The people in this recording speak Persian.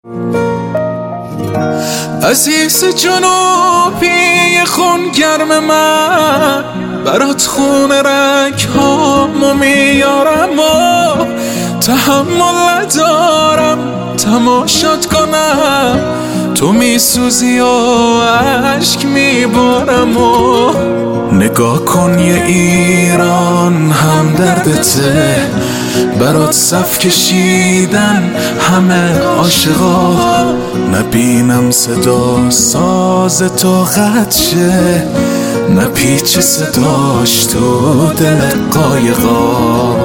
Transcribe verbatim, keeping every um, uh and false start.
عزیز جنوبی خون گرم من، برات خون رگ هامو میارم و تحمل ندارم تماشات کنم. تو میسوزی و عشق میبارم و نگاه کن یه ایران هم دردته، برات صف کشیدن همه عاشقا. نبینم صدا ساز تو قطع شه، نپیچ صداش تو دل قایقا.